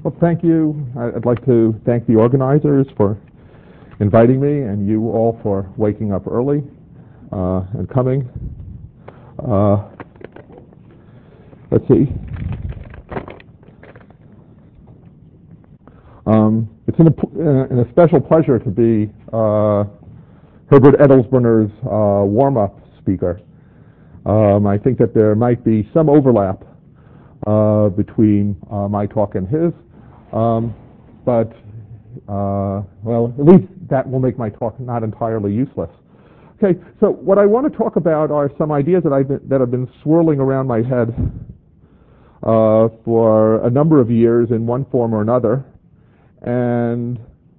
Well, thank you. I'd like to thank the organizers for inviting me and you all for waking up early and coming. Let's see. It's a special pleasure to be Herbert Edelsbrunner's warm-up speaker. I think that there might be some overlap between my talk and his, but well, at least that will make my talk not entirely useless. Okay, so what I want to talk about are some ideas that have been swirling around my head for a number of years in one form or another, and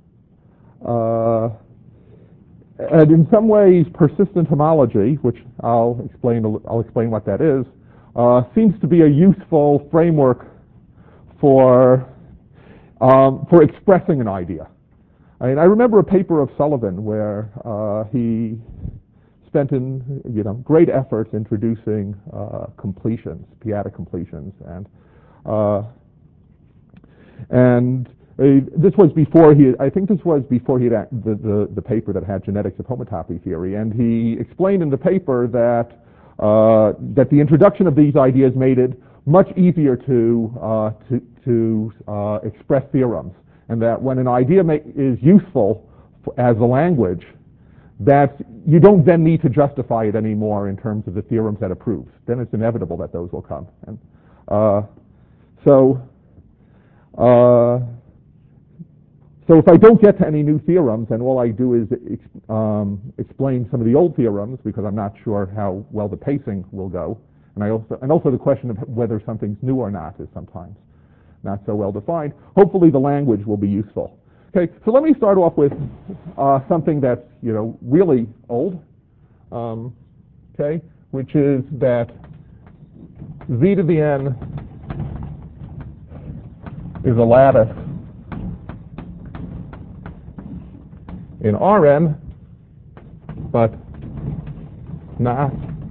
in some ways, persistent homology, which I'll explain what that is, seems to be a useful framework for expressing an idea. I mean, I remember a paper of Sullivan where he spent great efforts introducing completions, p-adic completions, and this was before I think this was before he had the paper that had genetics of homotopy theory, and he explained in the paper that the introduction of these ideas made it much easier to express theorems, and that when an idea is useful as a language, that you don't then need to justify it anymore in terms of the theorems that it proves. Then it's inevitable that those will come. And so if I don't get to any new theorems, and all I do is explain some of the old theorems, because I'm not sure how well the pacing will go, and also the question of whether something's new or not is sometimes not so well defined. Hopefully the language will be useful. Okay, so let me start off with something that's really old, okay, which is that z to the n is a lattice in Rn, but not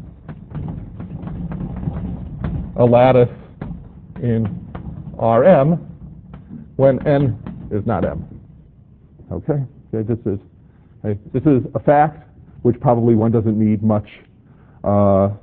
a lattice in Rm when n is not m. Okay, this is a fact which probably one doesn't need much of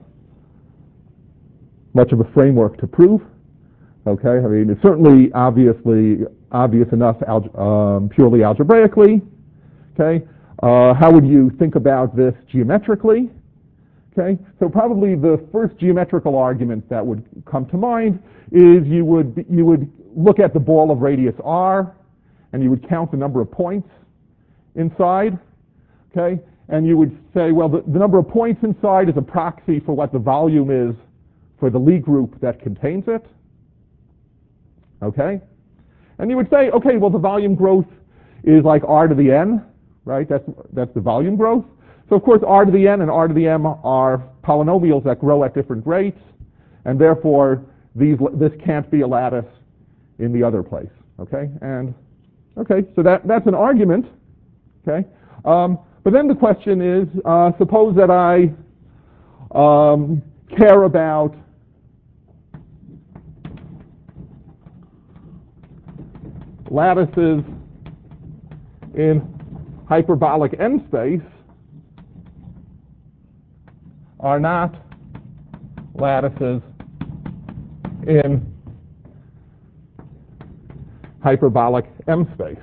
a framework to prove. Okay, I mean it's certainly obvious enough purely algebraically. Okay, how would you think about this geometrically? Okay, so probably the first geometrical argument that would come to mind is you would look at the ball of radius r, and you would count the number of points inside. Okay, and you would say, well, the number of points inside is a proxy for what the volume is for the Lie group that contains it. Okay, and you would say, okay, well, the volume growth is like r to the n. Right, that's the volume growth. So of course r to the n and r to the m are polynomials that grow at different rates, and therefore this can't be a lattice in the other place. Okay, so that's an argument. Okay, but then the question is, suppose that I care about lattices in hyperbolic n space are not lattices in hyperbolic m space.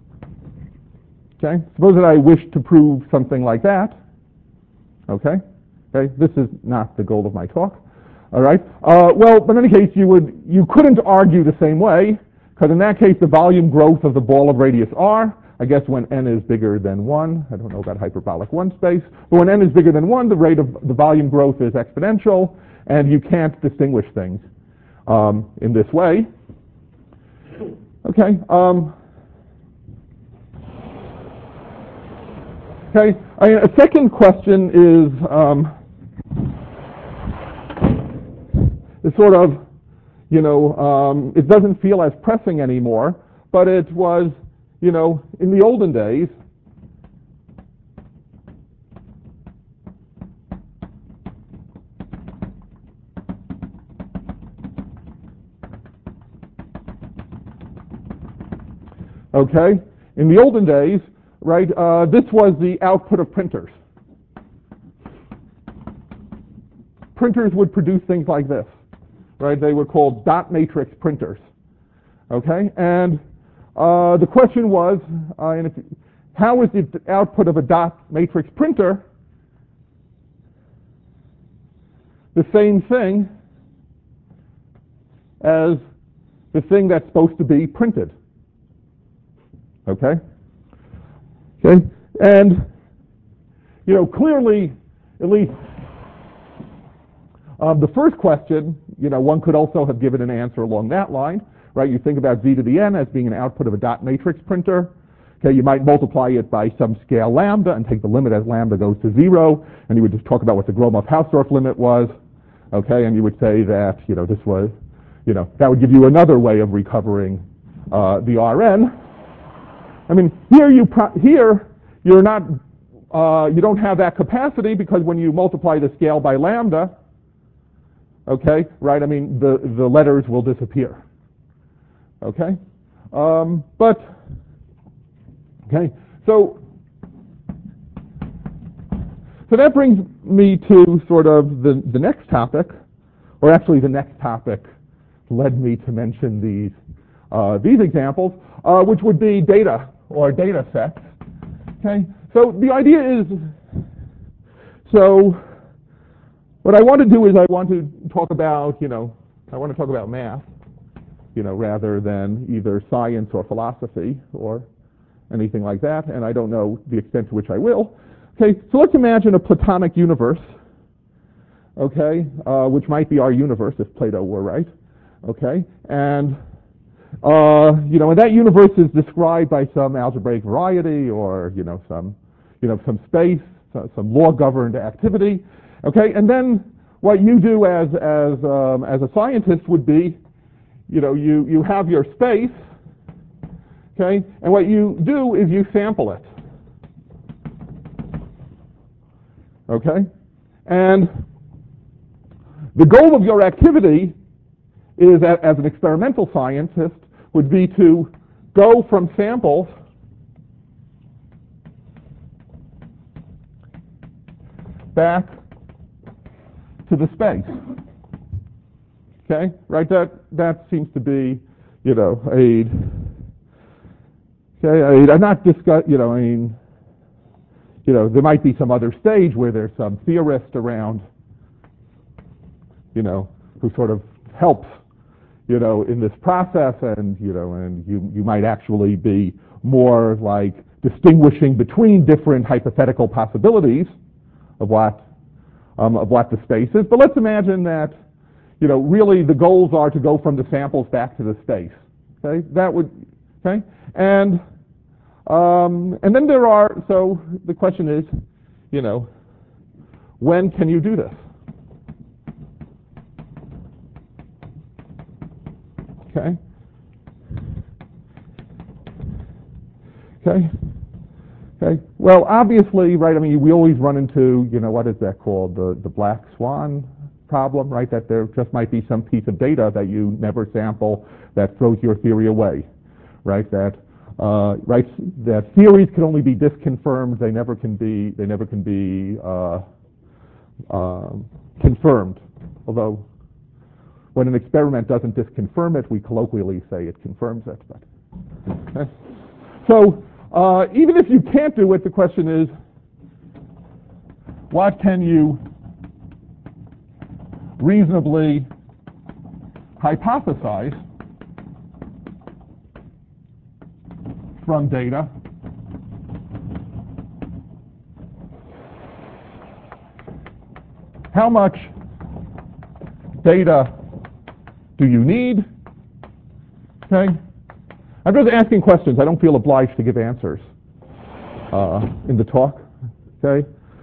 Okay, suppose that I wish to prove something like that. Okay, this is not the goal of my talk. All right. Well, but in any case, you couldn't argue the same way, because in that case, the volume growth of the ball of radius r, I guess when n is bigger than 1, I don't know about hyperbolic 1 space, but when n is bigger than 1, the rate of the volume growth is exponential, and you can't distinguish things in this way. Okay. Okay. A second question is sort of, it doesn't feel as pressing anymore, but it was, in the olden days, Okay? In the olden days, right, this was the output of printers. Printers would produce things like this, right? They were called dot matrix printers. Okay? And the question was, how is the output of a dot matrix printer the same thing as the thing that's supposed to be printed? Okay? Okay? And, clearly, at least the first question, one could also have given an answer along that line, right? You think about z to the n as being an output of a dot matrix printer. Okay, you might multiply it by some scale lambda and take the limit as lambda goes to 0, and you would just talk about what the Gromov-Hausdorff limit was. Okay, and you would say that, this was, that would give you another way of recovering the Rn. I mean, here you're not, you don't have that capacity because when you multiply the scale by lambda, okay, right, I mean, the letters will disappear. Okay? Okay, so that brings me to sort of the next topic, or actually the next topic led me to mention these examples, which would be data or data sets. Okay, so the idea is, so what I want to do is I want to talk about, I want to talk about math, rather than either science or philosophy or anything like that, and I don't know the extent to which I will. Okay, so let's imagine a Platonic universe, okay, which might be our universe if Plato were right, okay, and and that universe is described by some algebraic variety or some space, some law-governed activity, okay, and then what you do as a scientist would be, you have your space. Okay, and what you do is you sample it. Okay, and the goal of your activity is, as an experimental scientist, would be to go from samples back to the space. Okay, right? That seems to be, Okay, I'm not discuss. There might be some other stage where there's some theorist around, who sort of helps, in this process, and you might actually be more like distinguishing between different hypothetical possibilities of what the space is. But let's imagine that, really the goals are to go from the samples back to the space. Okay, that would. Okay, and then there are, so the question is, when can you do this? Okay. Okay. Okay. Well, obviously, right, I mean, we always run into, what is that called? The black swan problem, right? That there just might be some piece of data that you never sample that throws your theory away, right? That theories can only be disconfirmed; they never can be confirmed. Although, when an experiment doesn't disconfirm it, we colloquially say it confirms it. But okay. So even if you can't do it, the question is, what can you reasonably hypothesize from data how much data do you need? Okay, I'm just asking questions. I don't feel obliged to give answers in the talk. Okay.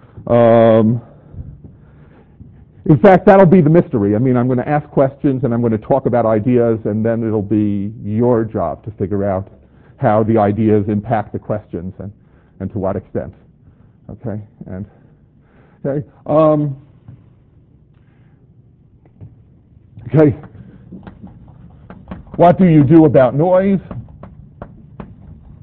In fact, that'll be the mystery. I mean, I'm going to ask questions and I'm going to talk about ideas, and then it'll be your job to figure out how the ideas impact the questions and to what extent. Okay. And okay. Okay. What do you do about noise?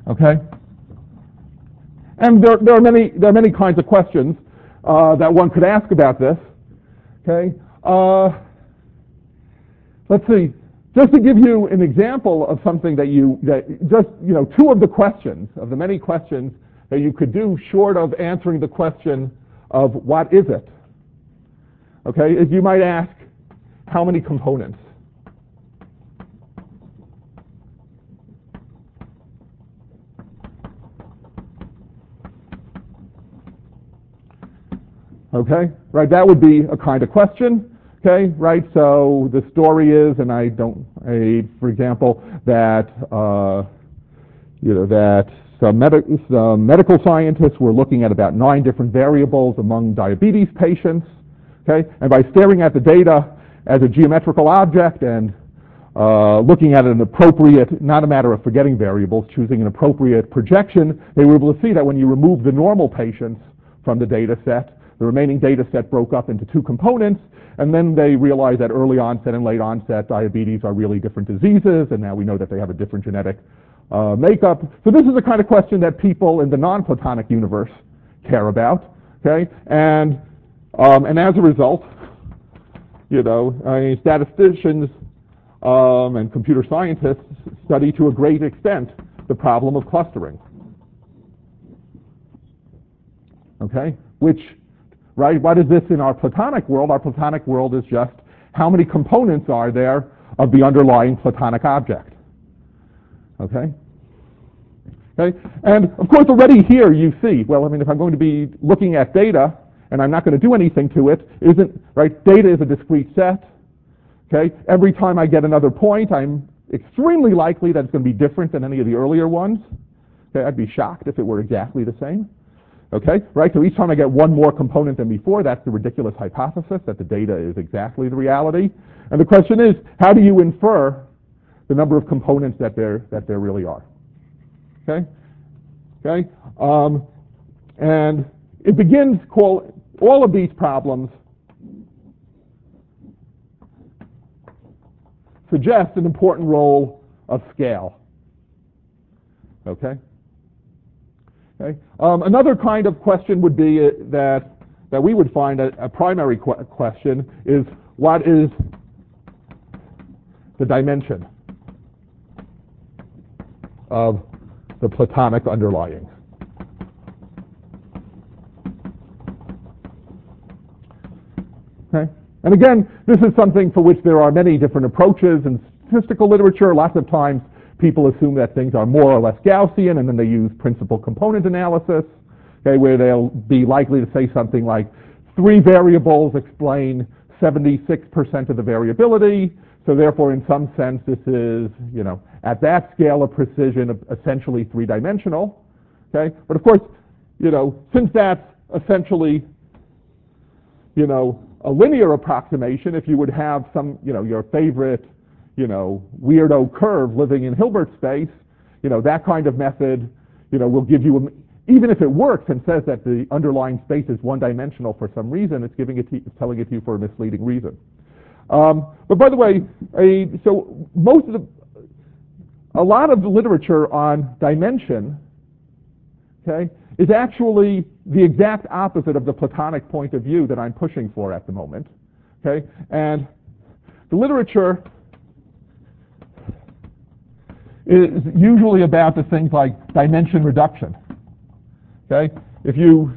Okay? And there are many kinds of questions that one could ask about this. Okay? Let's see. Just to give you an example of something two of the questions, of the many questions that you could do short of answering the question of what is it? Okay? Is you might ask, how many components? Okay, right, that would be a kind of question. Okay, right, so the story is, and for example, that, that some medical scientists were looking at about 9 different variables among diabetes patients. Okay, and by staring at the data as a geometrical object and looking at an appropriate, not a matter of forgetting variables, choosing an appropriate projection, they were able to see that when you remove the normal patients from the data set, the remaining data set broke up into 2 components, and then they realized that early onset and late onset diabetes are really different diseases, and now we know that they have a different genetic makeup. So this is the kind of question that people in the non-Platonic universe care about. Okay, and as a result, statisticians and computer scientists study to a great extent the problem of clustering. Okay, right, what is this in our Platonic world? Our Platonic world is just how many components are there of the underlying Platonic object. Okay? Okay? And of course already here you see, well, if I'm going to be looking at data and I'm not going to do anything to it, data is a discrete set. Okay? Every time I get another point, I'm extremely likely that it's going to be different than any of the earlier ones. Okay? I'd be shocked if it were exactly the same. Okay, right, so each time I get one more component than before, that's the ridiculous hypothesis that the data is exactly the reality. And the question is, how do you infer the number of components that there really are? Okay, okay, and it begins, all of these problems suggest an important role of scale. Okay? Okay. Another kind of question would be that we would find a primary question is, what is the dimension of the Platonic underlyings? Okay. And again, this is something for which there are many different approaches in statistical literature. Lots of times people assume that things are more or less Gaussian, and then they use principal component analysis, okay, where they'll be likely to say something like 3 variables explain 76% of the variability. So therefore, in some sense, this is, at that scale of precision, essentially 3-dimensional. Okay, but of course, since that's essentially, a linear approximation, if you would have some, your favorite, weirdo curve living in Hilbert space, that kind of method, will give you, even if it works and says that the underlying space is 1-dimensional for some reason, it's telling it to you for a misleading reason. But by the way, so a lot of the literature on dimension, okay, is actually the exact opposite of the Platonic point of view that I'm pushing for at the moment. Okay, and the literature is usually about the things like dimension reduction. Okay, if you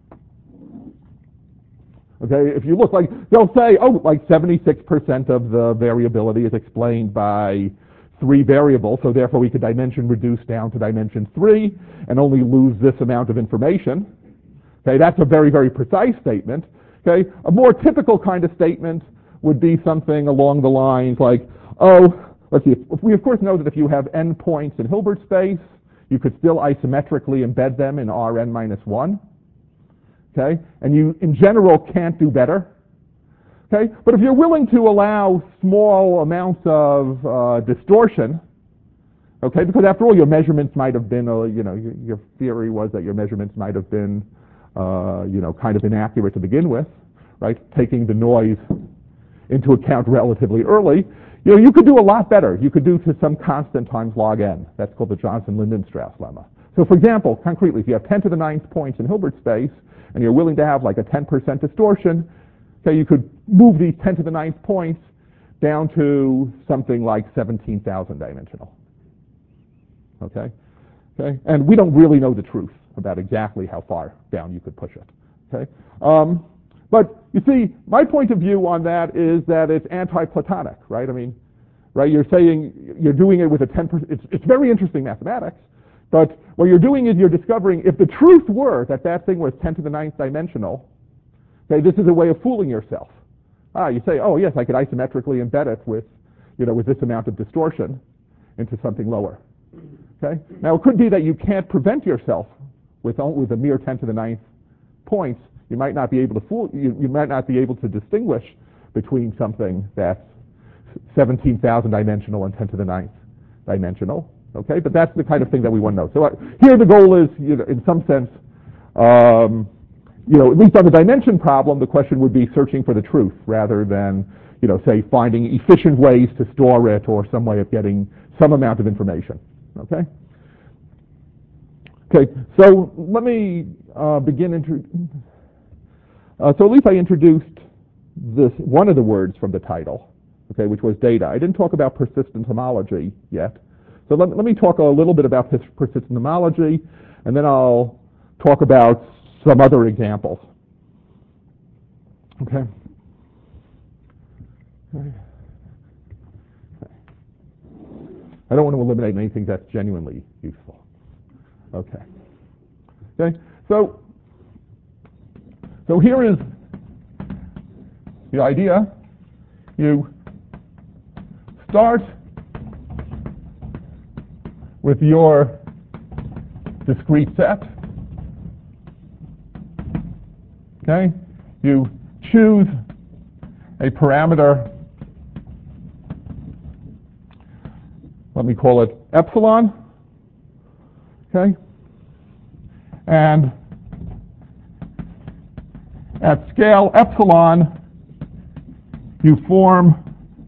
look, they'll say, like 76% of the variability is explained by 3 variables, so therefore we could dimension reduce down to dimension 3 and only lose this amount of information. Okay, that's a very, very precise statement. Okay, a more typical kind of statement would be something along the lines like, let's see, we of course know that if you have n points in Hilbert space, you could still isometrically embed them in Rn minus 1. Okay, and you in general can't do better. Okay, but if you're willing to allow small amounts of distortion, okay, because after all your measurements might have been, your theory was that your measurements might have been, kind of inaccurate to begin with, right? Taking the noise into account relatively early, You could do a lot better. You could do to some constant times log n. That's called the Johnson-Lindenstrass lemma. So for example, concretely, if you have 10 to the 9th points in Hilbert space, and you're willing to have like a 10% distortion, okay, you could move these 10 to the 9th points down to something like 17,000 dimensional. Okay? Okay? And we don't really know the truth about exactly how far down you could push it. Okay? But you see, my point of view on that is that it's anti-Platonic, right? I mean, right? You're saying you're doing it with a 10%. It's very interesting mathematics, but what you're doing is you're discovering if the truth were that that thing was 10 to the 9th dimensional, okay, this is a way of fooling yourself. You say, oh yes, I could isometrically embed it with, with this amount of distortion into something lower. Okay? Now it could be that you can't prevent yourself with a mere 10 to the 9th points. You might not be able to you might not be able to distinguish between something that's 17,000 dimensional and 10 to the 9th dimensional. Okay, but that's the kind of thing that we want to know. So here the goal is, in some sense, at least on the dimension problem, the question would be searching for the truth rather than, say, finding efficient ways to store it or some way of getting some amount of information. Okay. Okay. So let me begin. So at least I introduced one of the words from the title, okay, which was data. I didn't talk about persistent homology yet. So let me talk a little bit about persistent homology, and then I'll talk about some other examples. Okay. I don't want to eliminate anything that's genuinely useful. Okay. Okay. So here is the idea. You start with your discrete set. Okay? You choose a parameter, let me call it epsilon. Okay? And at scale epsilon, you form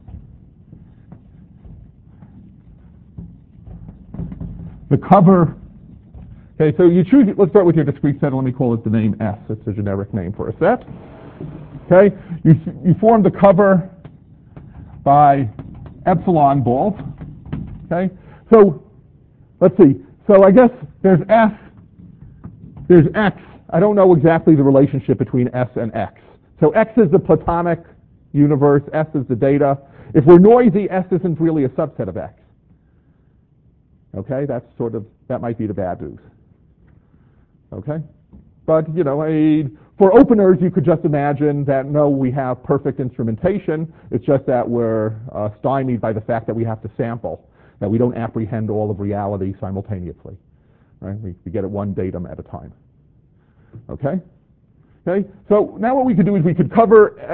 the cover. Okay, so you choose, let's start with your discrete set. Let me call it the name S. It's a generic name for a set. Okay, you form the cover by epsilon balls. Okay, so let's see. So I guess there's S, there's X. I don't know exactly the relationship between S and X. So X is the Platonic universe, S is the data. If we're noisy, S isn't really a subset of X. Okay, that might be the bad news. Okay, but for openers, you could just imagine that no, we have perfect instrumentation. It's just that we're stymied by the fact that we have to sample, that we don't apprehend all of reality simultaneously. Right, we get it one datum at a time. Okay, okay. So now what we could do is we could cover.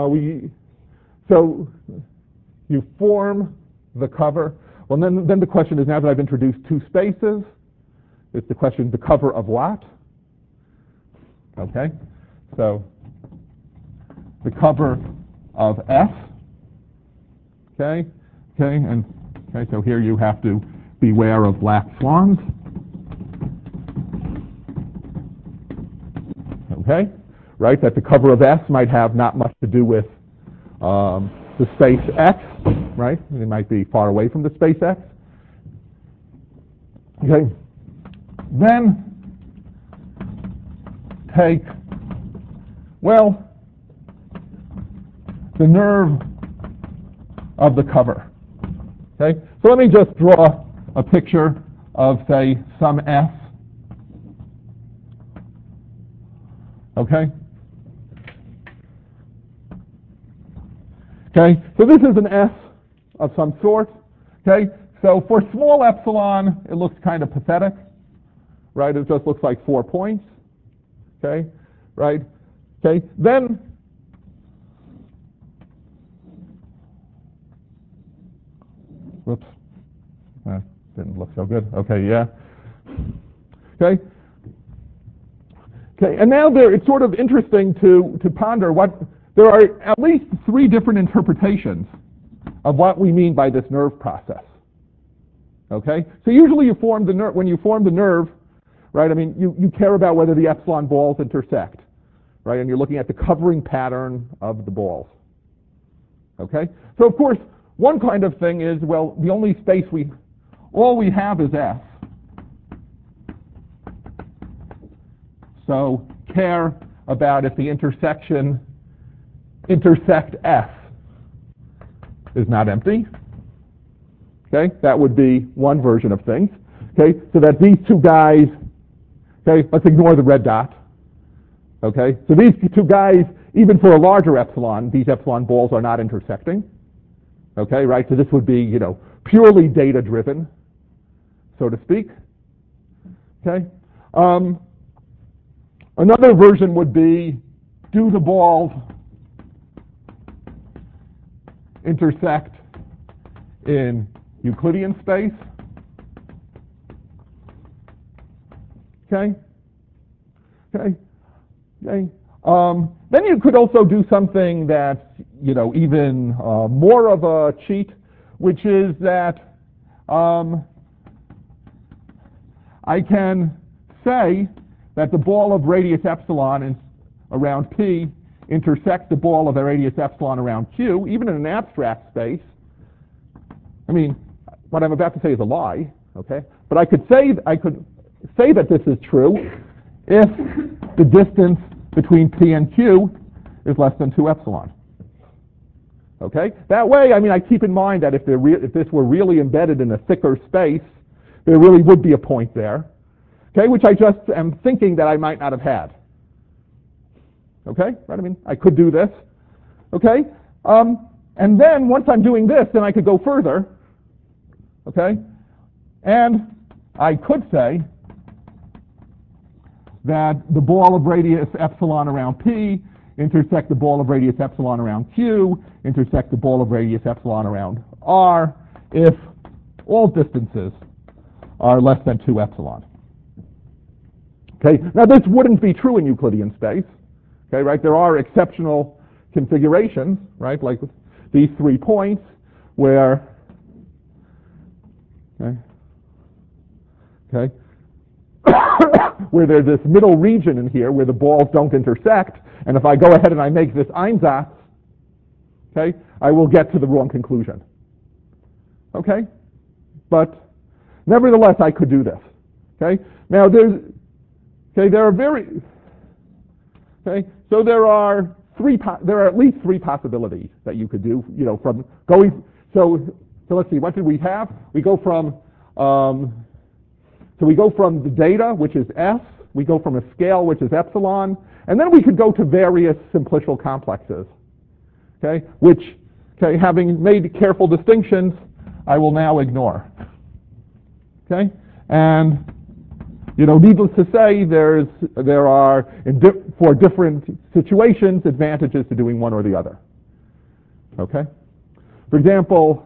So you form the cover. Well, then the question is, now that I've introduced two spaces, it's the question, the cover of what? Okay, so the cover of S. Okay, so here you have to beware of black swans. Okay, right, that the cover of S might have not much to do with the space X, right? It might be far away from the space X. Okay, then take, well, the nerve of the cover. Okay, so let me just draw a picture of, say, some S. Okay. Okay, so this is an S of some sort. Okay, so for small epsilon, it looks kind of pathetic, right? It just looks like 4 points. Okay, right? Okay, then whoops, that didn't look so good. Okay, yeah. Okay. Okay, and now it's sort of interesting to ponder what there are at least 3 different interpretations of what we mean by this nerve process. Okay? So usually you form the nerve, when you form the nerve, right, I mean, you care about whether the epsilon balls intersect, right? And you're looking at the covering pattern of the balls. Okay? So of course, one kind of thing is, well, the only space all we have is S. So care about if the intersection intersect S is not empty. Okay, that would be one version of things. Okay, so that these two guys, okay, let's ignore the red dot. Okay, so these two guys, even for a larger epsilon, these epsilon balls are not intersecting. Okay, right, so this would be, purely data driven, so to speak. Okay, another version would be, do the balls intersect in Euclidean space? Okay. Okay. Okay. Then you could also do something that's, even more of a cheat, which is that I can say that the ball of radius epsilon around P intersects the ball of the radius epsilon around Q, even in an abstract space. I mean, what I'm about to say is a lie, okay? But I could say that this is true if the distance between P and Q is less than 2 epsilon. Okay? That way, I mean, I keep in mind that if this were really embedded in a thicker space, there really would be a point there, okay, which I just am thinking that I might not have had. Okay? Right? I mean, I could do this. Okay? And then once I'm doing this, then I could go further. Okay? And I could say that the ball of radius epsilon around P intersect the ball of radius epsilon around Q, intersect the ball of radius epsilon around R, if all distances are less than 2 epsilon. Okay? Now this wouldn't be true in Euclidean space. Okay, right? There are exceptional configurations, right? Like these 3 points where, okay, where there's this middle region in here where the balls don't intersect, and if I go ahead and I make this Einsatz, okay, I will get to the wrong conclusion. Okay? But nevertheless, I could do this. Okay? Now there are at least 3 possibilities that you could do, from going, so let's see, what did we have? We go from the data, which is S, we go from a scale, which is epsilon, and then we could go to various simplicial complexes, okay, which, okay, having made careful distinctions, I will now ignore. Okay? And, needless to say, there are, for different situations, advantages to doing one or the other. Okay? For example,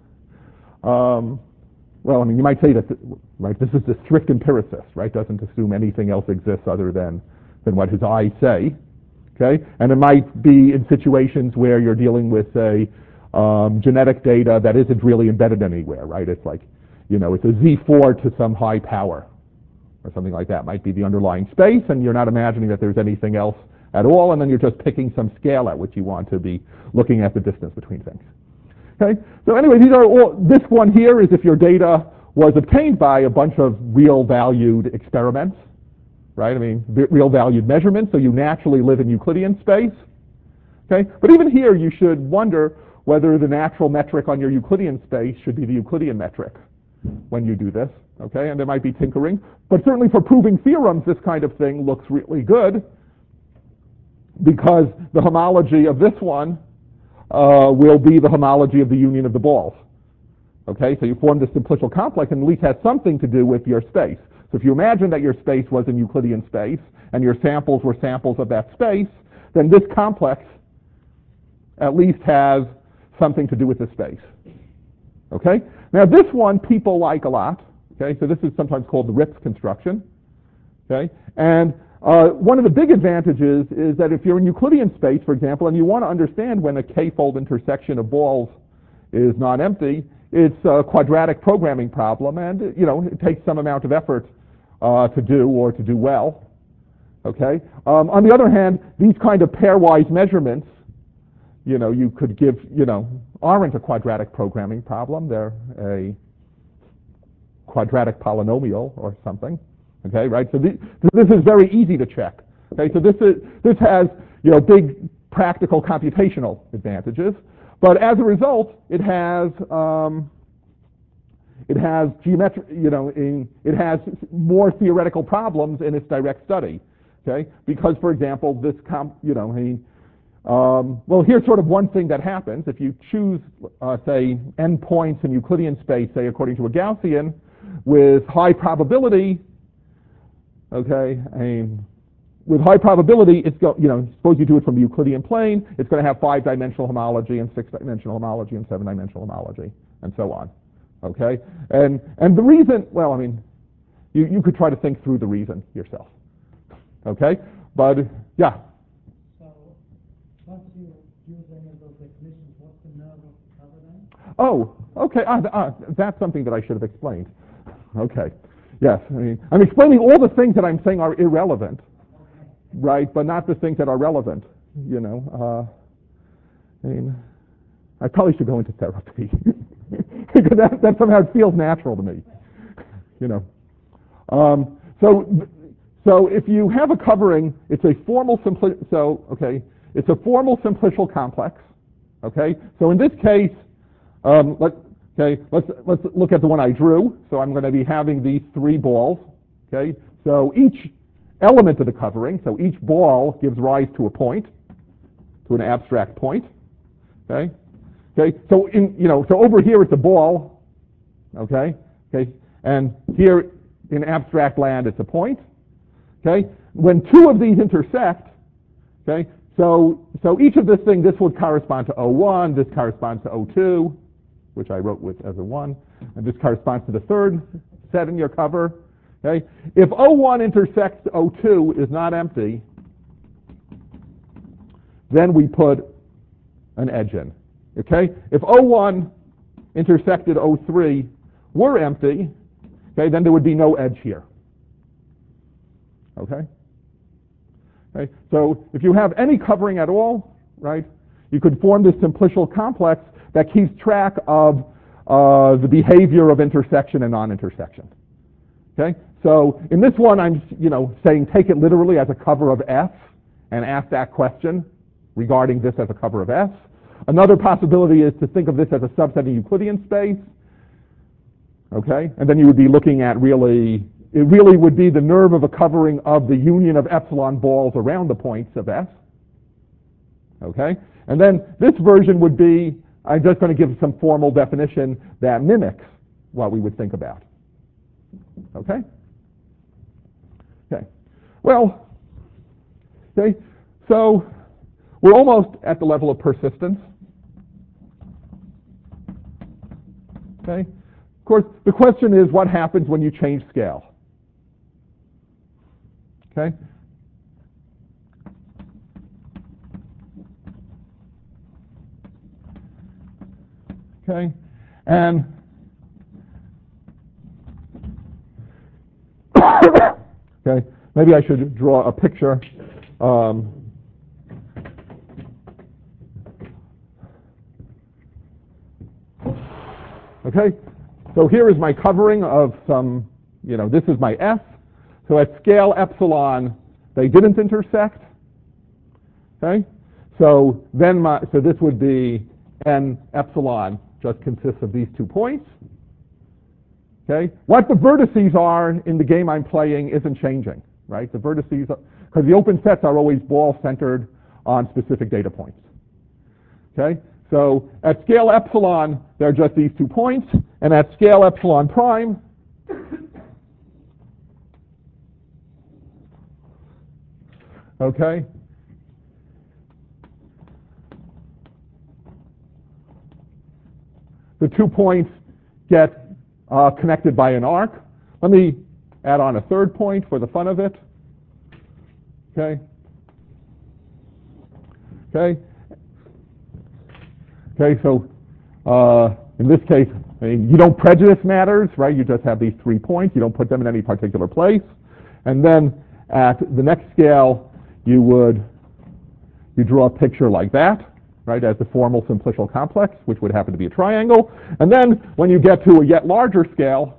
you might say that, right, this is the strict empiricist, right, doesn't assume anything else exists other than what his eyes say, okay? And it might be in situations where you're dealing with, say, genetic data that isn't really embedded anywhere, right? It's like, it's a Z4 to some high power, or something like that might be the underlying space, and you're not imagining that there's anything else at all, and then you're just picking some scale at which you want to be looking at the distance between things. Okay? So anyway, this one here is if your data was obtained by a bunch of real-valued experiments, right? I mean, real-valued measurements, so you naturally live in Euclidean space. Okay? But even here, you should wonder whether the natural metric on your Euclidean space should be the Euclidean metric when you do this. Okay? And there might be tinkering. But certainly for proving theorems, this kind of thing looks really good because the homology of this one will be the homology of the union of the balls. Okay, so you form this simplicial complex and at least has something to do with your space. So if you imagine that your space was in Euclidean space and your samples were samples of that space, then this complex at least has something to do with the space. Okay? Now this one people like a lot. Okay, so this is sometimes called the Rips construction. Okay? And one of the big advantages is that if you're in Euclidean space, for example, and you want to understand when a k-fold intersection of balls is non-empty, it's a quadratic programming problem, and it takes some amount of effort to do or to do well. Okay. On the other hand, these kind of pairwise measurements, you could give, aren't a quadratic programming problem. They're a quadratic polynomial or something. Okay, right? So this is very easy to check. Okay, so this has big practical computational advantages, but as a result, it has geometric, it has more theoretical problems in its direct study. Okay, because for example, this well, here's sort of one thing that happens if you choose, say, n points in Euclidean space, say according to a Gaussian, with high probability. Okay, with high probability, suppose you do it from the Euclidean plane, it's going to have 5-dimensional homology and 6-dimensional homology and 7-dimensional homology, and so on. Okay, and the reason, well, I mean, you could try to think through the reason yourself. Okay, but yeah. So once you use any of those definitions, what's the nerve of the cover then? Oh, okay. That's something that I should have explained. Okay. Yes, I mean, I'm explaining all the things that I'm saying are irrelevant, right? But not the things that are relevant. I mean, I probably should go into therapy because that somehow feels natural to me. So if you have a covering, it's a formal it's a formal simplicial complex. Okay, so in this case, let's look at the one I drew. So I'm going to be having these 3 balls. Okay, so each element of the covering, so each ball gives rise to a point, to an abstract point. Okay, so so over here it's a ball. Okay, and here in abstract land it's a point. Okay, when 2 of these intersect, okay, so each of this would correspond to O1, this corresponds to O2, which I wrote with as a 1, and this corresponds to the third set in your cover. Okay, if O1 intersects O2 is not empty, then we put an edge in. Okay, if O1 intersected O3 were empty, okay, then there would be no edge here. Okay, so if you have any covering at all, right, you could form this simplicial complex that keeps track of the behavior of intersection and non-intersection. Okay, so in this one, I'm saying take it literally as a cover of F and ask that question regarding this as a cover of S. Another possibility is to think of this as a subset of Euclidean space. Okay, and then you would be looking at it really would be the nerve of a covering of the union of epsilon balls around the points of S. Okay, and then this version would be, I'm just going to give some formal definition that mimics what we would think about. Okay? Okay. Well, okay, so we're almost at the level of persistence. Okay? Of course, the question is what happens when you change scale? Okay? Okay? And okay, maybe I should draw a picture. Okay, so here is my covering of some, this is my S. So at scale epsilon, they didn't intersect. Okay, so then this would be n epsilon just consists of these 2 points. Okay, what the vertices are in the game I'm playing isn't changing, right? The vertices, because the open sets are always ball centered on specific data points. Okay, so at scale epsilon, there are just these 2 points, and at scale epsilon prime, okay, the 2 points get connected by an arc. Let me add on a third point for the fun of it. Okay. Okay. Okay, so In this case, I mean, you don't prejudice matters, right? You just have these 3 points. You don't put them in any particular place. And then at the next scale, you draw a picture like that, right, as the formal simplicial complex, which would happen to be a triangle. And then when you get to a yet larger scale,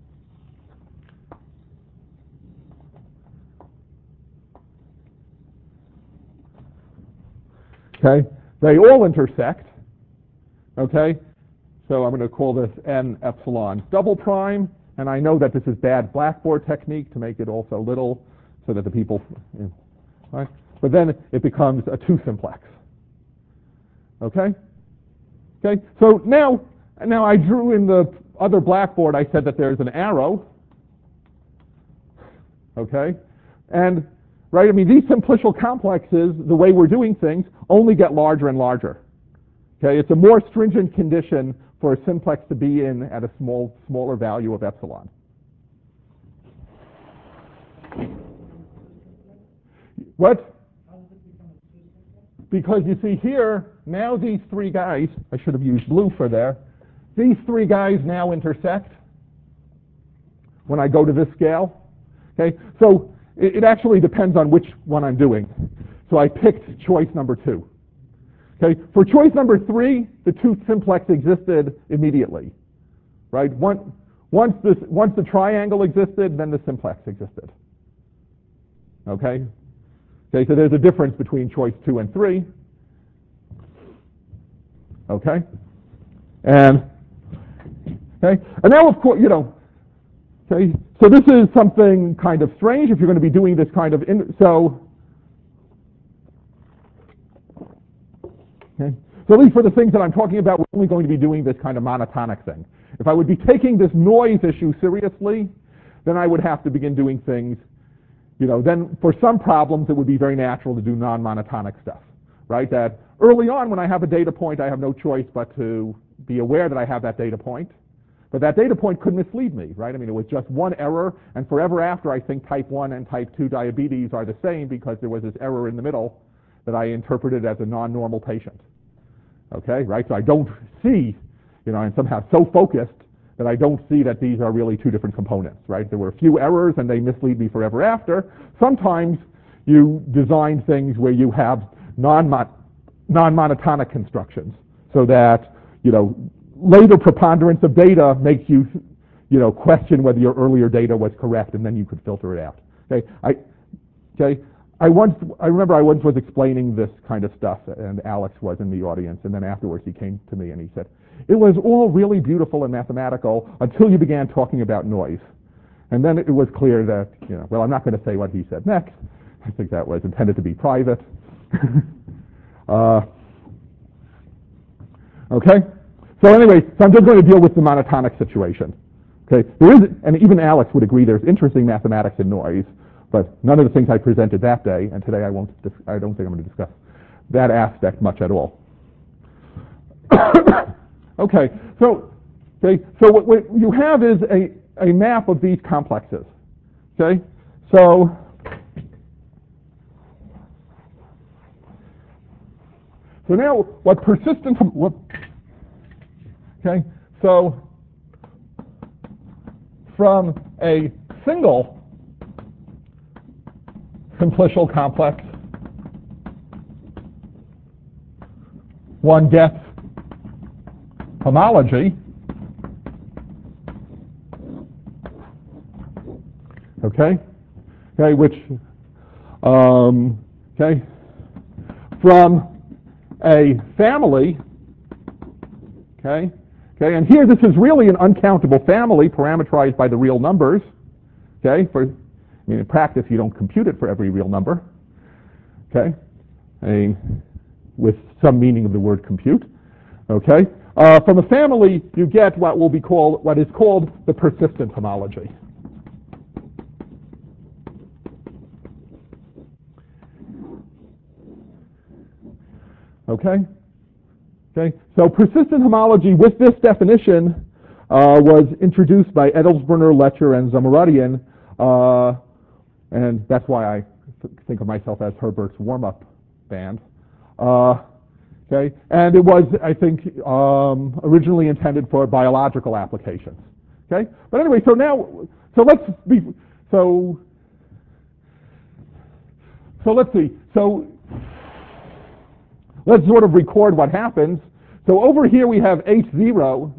okay, they all intersect, okay? So I'm going to call this n epsilon double prime, and I know that this is bad Blackboard technique to make it also little so that the people, right? But then it becomes a 2 simplex. Okay? Okay, so now I drew in the other Blackboard, I said that there's an arrow. Okay? And, right, I mean, these simplicial complexes, the way we're doing things, only get larger and larger. Okay, it's a more stringent condition for a simplex to be in at a smaller value of epsilon. What? How does it become a 2 simplex? Because you see here, now these 3 guys, I should have used blue for there, these 3 guys now intersect when I go to this scale. Okay, so it actually depends on which one I'm doing. So I picked choice number 2. Okay, for choice number 3, the 2 simplex existed immediately, right? Once the triangle existed, then the simplex existed. Okay? Okay, so there's a difference between choice 2 and 3. Okay? And now, of course, okay, so this is something kind of strange if you're going to be doing this kind of, okay. So at least for the things that I'm talking about, we're only going to be doing this kind of monotonic thing. If I would be taking this noise issue seriously, then I would have to begin doing things, then for some problems it would be very natural to do non-monotonic stuff, right? That early on when I have a data point, I have no choice but to be aware that I have that data point. But that data point could mislead me, right? I mean, it was just one error, and forever after I think type 1 and type 2 diabetes are the same because there was this error in the middle that I interpreted as a non-normal patient. Okay, right? So I don't see, I'm somehow so focused that I don't see that these are really 2 different components, right? There were a few errors and they mislead me forever after. Sometimes you design things where you have non-monotonic constructions so that, later preponderance of data makes you, question whether your earlier data was correct, and then you could filter it out. Okay, I remember I once was explaining this kind of stuff, and Alex was in the audience, and then afterwards he came to me and he said, it was all really beautiful and mathematical until you began talking about noise. And then it was clear that, well, I'm not going to say what he said next. I think that was intended to be private. Okay? So anyway, so I'm just going to deal with the monotonic situation. Okay? And even Alex would agree there's interesting mathematics in noise, but none of the things I presented that day, and today I don't think I'm going to discuss that aspect much at all. Okay, so what you have is a map of these complexes. Okay, so now what persistent? Okay, so from a single simplicial complex, one gets homology. Okay, which from a family. Okay, and here this is really an uncountable family parameterized by the real numbers. Okay, in practice you don't compute it for every real number. Okay, with some meaning of the word compute. Okay, from a family you get what is called the persistent homology. Okay, so persistent homology with this definition was introduced by Edelsbrunner, Letcher, and Zamaradian, and that's why I think of myself as Herbert's warm-up band. Okay, and it was, I think, originally intended for biological applications. Okay, but anyway, so let's see. So let's sort of record what happens. So over here we have H0.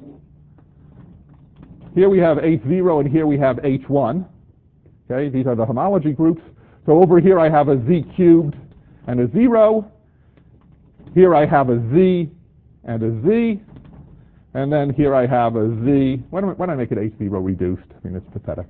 Here we have H0, and here we have H1. Okay, these are the homology groups. So over here I have a Z cubed and a 0. Here I have a Z and a Z. And then here I have a Z. Why don't I make it H0 reduced? I mean, it's pathetic.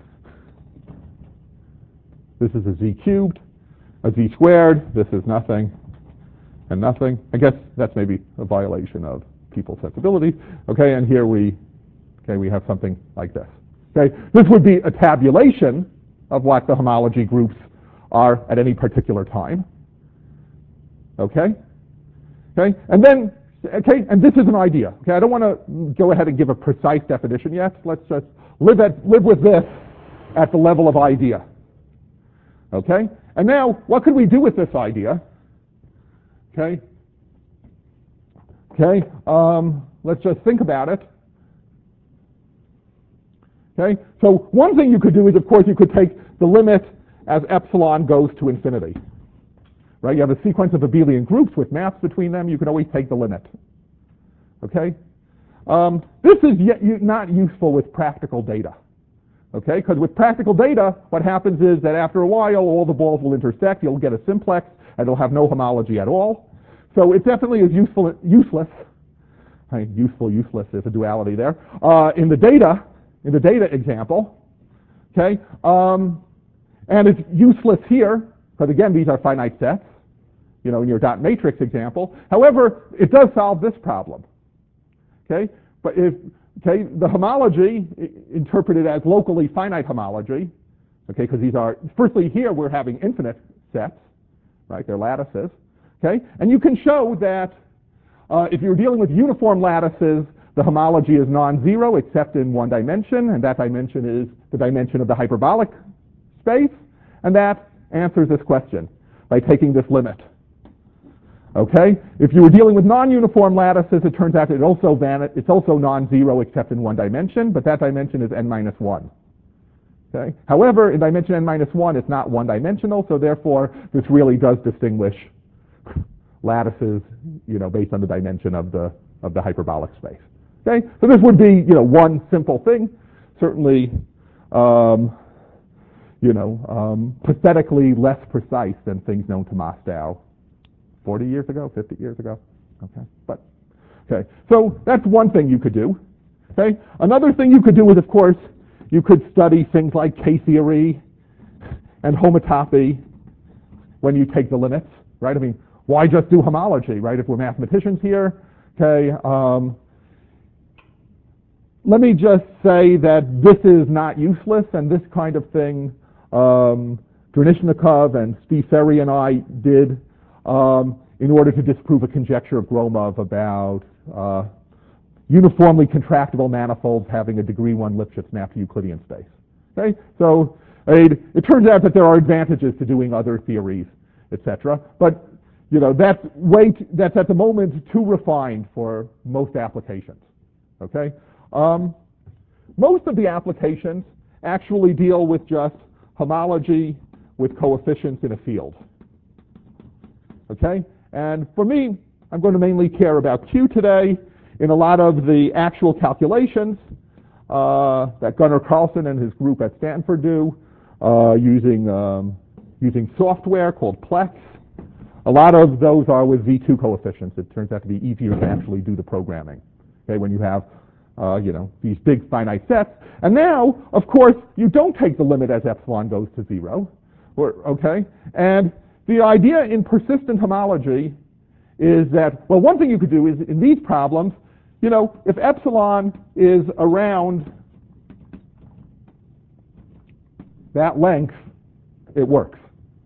This is a Z cubed, a Z squared. This is nothing and nothing. I guess that's maybe a violation of people's sensibilities. Okay, and here we have something like this. Okay, this would be a tabulation of what the homology groups are at any particular time. Okay, and then and this is an idea. Okay, I don't want to go ahead and give a precise definition yet. Let's just live with this at the level of idea. Okay, and now what could we do with this idea? Okay, let's just think about it. Okay, so one thing you could do is, of course, you could take the limit as epsilon goes to infinity. Right? You have a sequence of abelian groups with maps between them. You can always take the limit. Okay, this is not useful with practical data. Okay, because with practical data, what happens is that after a while, all the balls will intersect. You'll get a simplex, and it'll have no homology at all. So it definitely is useless. Useless. There's a duality there in the data example. Okay, and it's useless here because again, these are finite sets. You know, in your dot matrix example. However, it does solve this problem. Okay, but the homology interpreted as locally finite homology. Okay, because these are firstly here we're having infinite sets, right? They're lattices. Okay, and you can show that if you're dealing with uniform lattices, the homology is non-zero except in one dimension, and that dimension is the dimension of the hyperbolic space, and that answers this question by taking this limit. Okay, if you were dealing with non-uniform lattices, it turns out it's also non-zero except in one dimension, but that dimension is n-1. Okay, however, in dimension n-1, it's not one-dimensional, so therefore this really does distinguish lattices, based on the dimension of the hyperbolic space. Okay, so this would be, one simple thing, certainly, pathetically less precise than things known to Mostow 40 years ago, 50 years ago. Okay, so that's one thing you could do. Okay, another thing you could do is, of course, you could study things like K-theory and homotopy when you take the limits, right? I mean, why just do homology, right? If we're mathematicians here, okay. Let me just say that this is not useless, and this kind of thing, Granishnikov and Steve Ferry and I did in order to disprove a conjecture of Gromov about uniformly contractible manifolds having a degree 1 Lipschitz map to Euclidean space. Okay, so it turns out that there are advantages to doing other theories, etc. But that's at the moment too refined for most applications. Okay, most of the applications actually deal with just homology with coefficients in a field. Okay, and for me, I'm going to mainly care about Q today. In a lot of the actual calculations that Gunnar Carlson and his group at Stanford do using software called Plex, a lot of those are with V2 coefficients. It turns out to be easier to actually do the programming. Okay, when you have these big finite sets. And now, of course, you don't take the limit as epsilon goes to 0. Okay, and the idea in persistent homology is that, well, one thing you could do is in these problems, if epsilon is around that length, it works.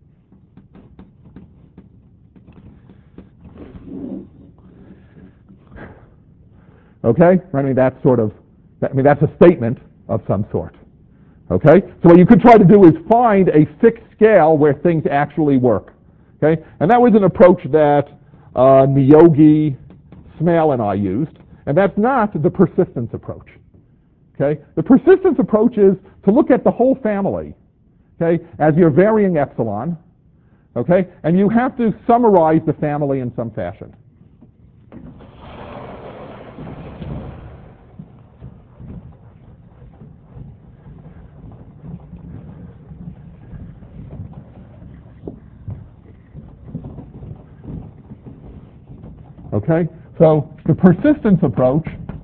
Okay, I mean that's that's a statement of some sort. Okay, so what you could try to do is find a fixed scale where things actually work. Okay, and that was an approach that Niyogi, Smale, and I used, and that's not the persistence approach. Okay? The persistence approach is to look at the whole family, okay, as your varying epsilon, okay, and you have to summarize the family in some fashion. Okay, so the persistence approach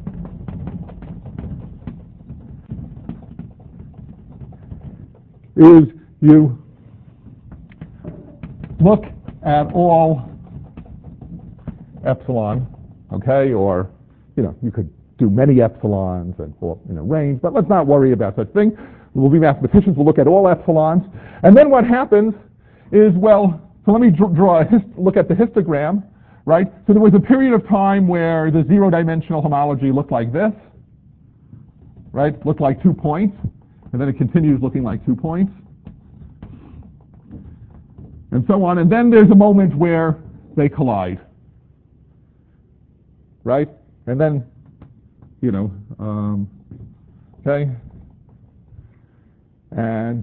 is you look at all epsilon, okay, or you could do many epsilons and range, but let's not worry about such thing. We'll be mathematicians. We'll look at all epsilons, and then what happens is, well, so let me look at the histogram. Right? So there was a period of time where the zero-dimensional homology looked like this, right? Looked like 2 points, and then it continues looking like 2 points, and so on. And then there's a moment where they collide, right? And then, okay, and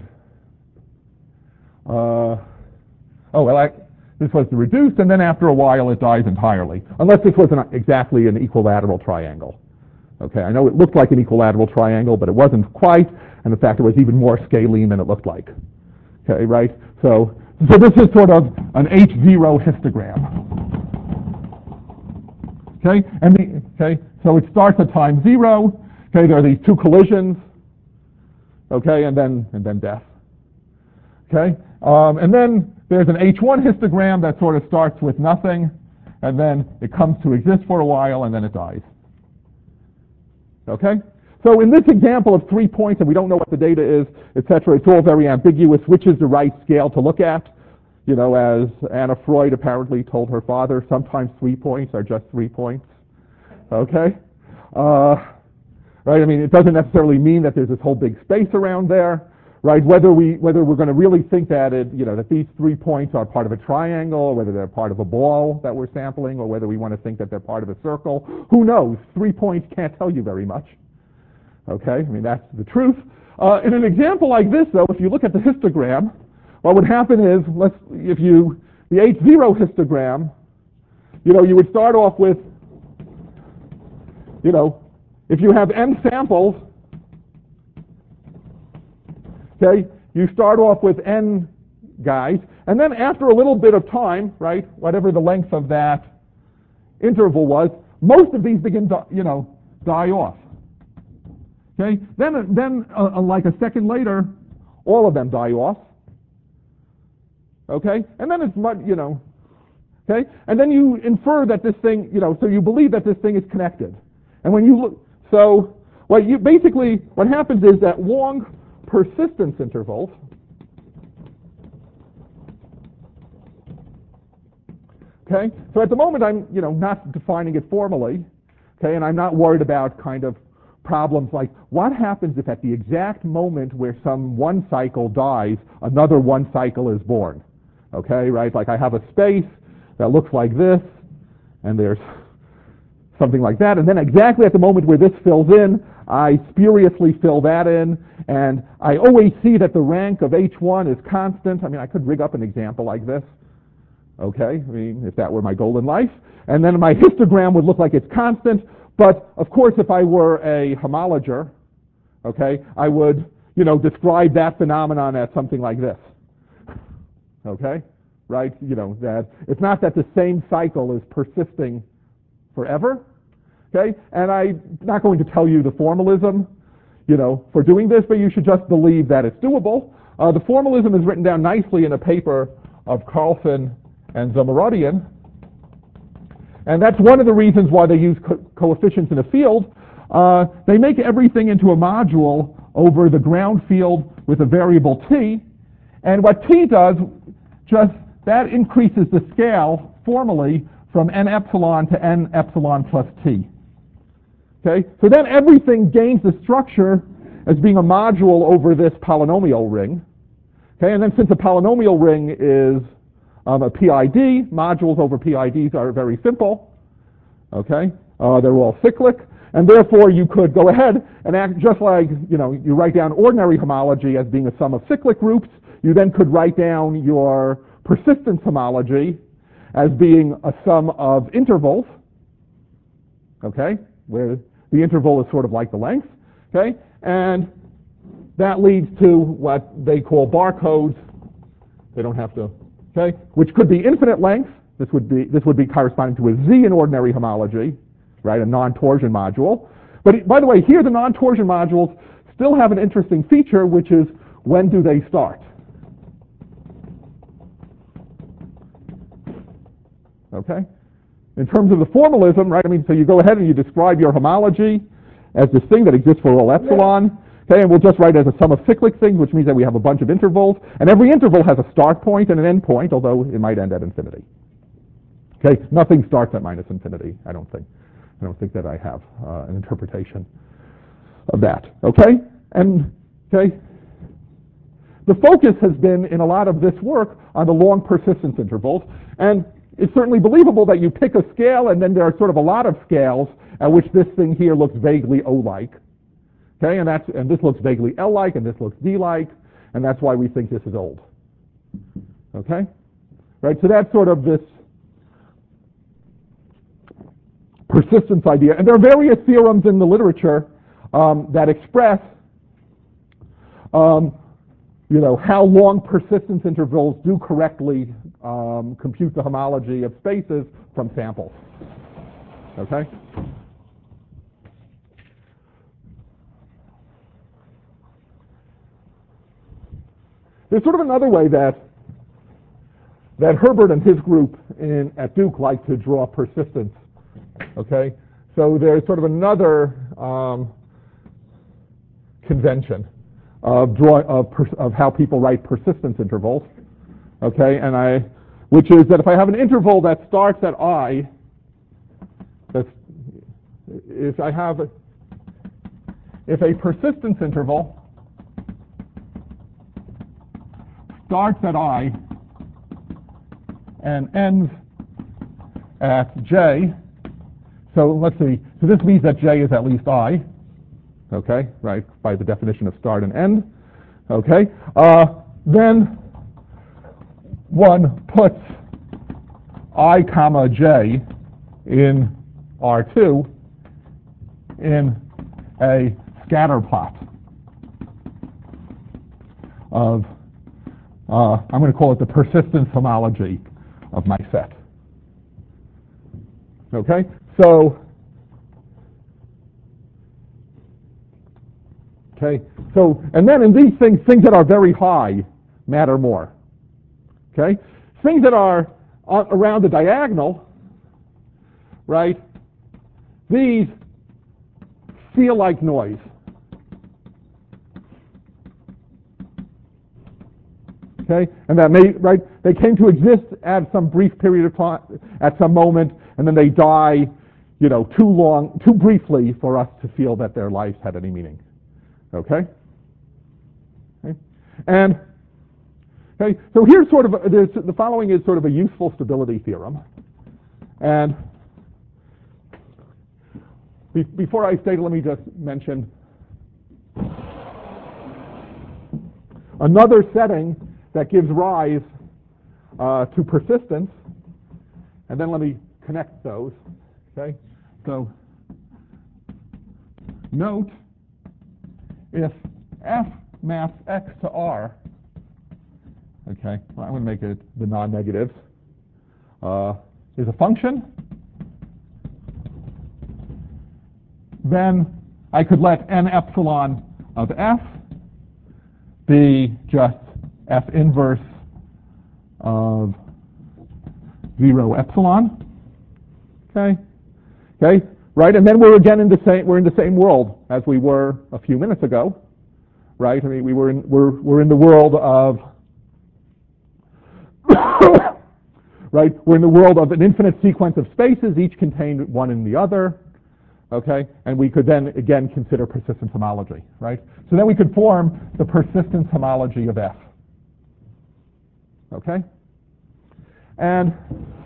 this was the reduced, and then after a while it dies entirely, unless this was exactly an equilateral triangle. Okay, I know it looked like an equilateral triangle, but it wasn't quite, and in fact it was even more scalene than it looked like. Okay, right? So this is sort of an H0 histogram. Okay, so it starts at time 0. Okay, there are these two collisions. Okay, and then death. Okay, and then there's an H1 histogram that sort of starts with nothing, and then it comes to exist for a while, and then it dies. Okay? So in this example of 3 points, and we don't know what the data is, etc., it's all very ambiguous. Which is the right scale to look at? As Anna Freud apparently told her father, sometimes 3 points are just 3 points. Okay? Right? I mean, it doesn't necessarily mean that there's this whole big space around there. Right, whether we're going to really think that that these 3 points are part of a triangle, or whether they're part of a ball that we're sampling, or whether we want to think that they're part of a circle, who knows? 3 points can't tell you very much. Okay, I mean that's the truth. In an example like this, though, if you look at the histogram, what would happen is, the H0 histogram, you would start off with, if you have n samples. Okay, you start off with n guys, and then after a little bit of time, right, whatever the length of that interval was, most of these begin to, die off. Okay, then like a second later, all of them die off. Okay, and then it's much, okay, and then you infer that this thing, so you believe that this thing is connected, and when you look, so what happens is that long persistence intervals, okay, so at the moment I'm, not defining it formally, okay, and I'm not worried about kind of problems like what happens if at the exact moment where some one cycle dies, another one cycle is born, okay, right, like I have a space that looks like this, and there's something like that, and then exactly at the moment where this fills in, I spuriously fill that in, and I always see that the rank of H1 is constant. I mean, I could rig up an example like this, okay, I mean, if that were my goal in life, and then my histogram would look like it's constant, but of course if I were a homologer, okay, I would, describe that phenomenon as something like this, okay, right, that it's not that the same cycle is persisting forever. Okay, and I'm not going to tell you the formalism, for doing this, but you should just believe that it's doable. The formalism is written down nicely in a paper of Carlson and Zamarodian, and that's one of the reasons why they use coefficients in a field. They make everything into a module over the ground field with a variable t, and what t does, that increases the scale formally from n epsilon to n epsilon plus t. Okay, so then everything gains the structure as being a module over this polynomial ring. Okay, and then since a polynomial ring is A PID, modules over PIDs are very simple. Okay, they're all cyclic, and therefore you could go ahead and act just like, you write down ordinary homology as being a sum of cyclic groups. You then could write down your persistence homology as being a sum of intervals, okay, where the interval is sort of like the length, okay, and that leads to what they call barcodes. They don't have to, okay, which could be infinite length. This would be corresponding to a Z in ordinary homology, right, a non-torsion module. But by the way, here the non-torsion modules still have an interesting feature, which is when do they start? Okay? In terms of the formalism, right, so you go ahead and you describe your homology as this thing that exists for all epsilon, okay, and we'll just write as a sum of cyclic things, which means that we have a bunch of intervals, and every interval has a start point and an end point, although it might end at infinity. Okay, nothing starts at minus infinity, I don't think. I don't think that I have an interpretation of that. Okay? And, okay, the focus has been in a lot of this work on the long persistence intervals, and it's certainly believable that you pick a scale and then there are sort of a lot of scales at which this thing here looks vaguely O-like. Okay, and this looks vaguely L-like, and this looks D-like, and that's why we think this is old. Okay? Right, so that's sort of this persistence idea. And there are various theorems in the literature that express how long persistence intervals do correctly compute the homology of spaces from samples. Okay? There's sort of another way that Herbert and his group at Duke like to draw persistence. Okay, so there's sort of another convention of how people write persistence intervals. Okay, which is that if I have an interval that starts at I, if a persistence interval starts at I and ends at J. So let's see. So this means that J is at least I. Okay, right, by the definition of start and end. Okay, then one puts I comma J in R2 in a scatter plot of, I'm going to call it the persistence homology of my set. Okay, so and then in these things that are very high matter more. Okay, things that are around the diagonal, right? These feel like noise. Okay, and that they came to exist at some brief period of time, at some moment, and then they die, too briefly for us to feel that their lives had any meaning. Okay? And so here's sort of the following is sort of a useful stability theorem. And before I state it, let me just mention another setting that gives rise to persistence, and then let me connect those. Okay, so note if f maps x to r. Okay, well, I'm going to make it the non-negatives. Is a function. Then I could let n epsilon of f be just f inverse of 0 epsilon. Okay, right, and then we're again in the same world as we were a few minutes ago, right? I mean, we're in the world of right. We're in the world of an infinite sequence of spaces, each contained one in the other. Okay, and we could then again consider persistence homology, right? So then we could form the persistence homology of f. Okay, And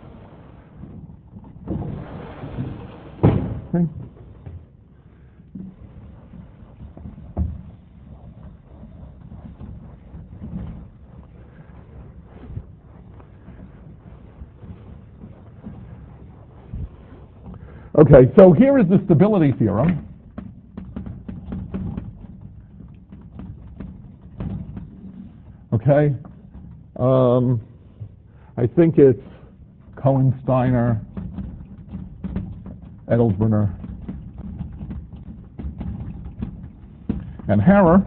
okay, so here is the stability theorem. Okay, I think it's Cohen-Steiner, Edelsbrunner, and Harrer.